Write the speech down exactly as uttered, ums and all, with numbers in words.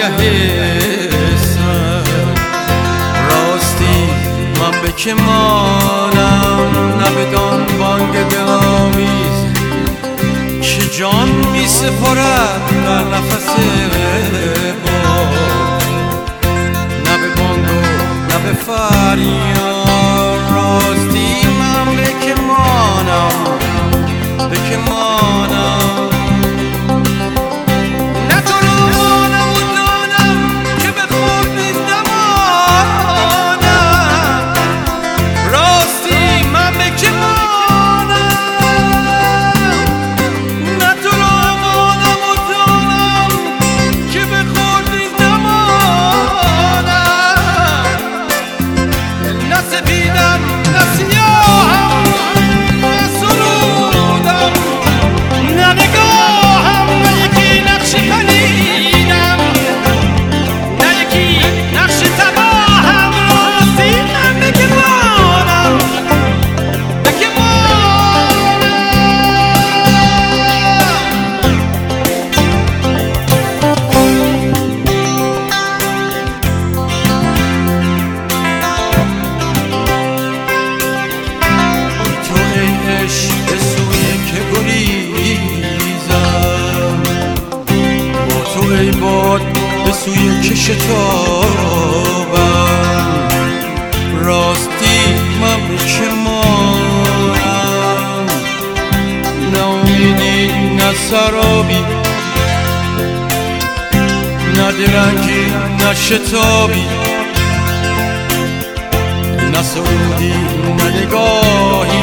سر راستی من به که مانم نه بدان بانگ دلاویز که جان می سپارد در نفس باد نه به بانگ و نه به فریاد راستی من به که مانم به که مانم ای باد به سوی که شتابم راستی من به که مانم نه امیدی نه سرابی نه درنگی نه شتابی نه سرودی نه نگاهی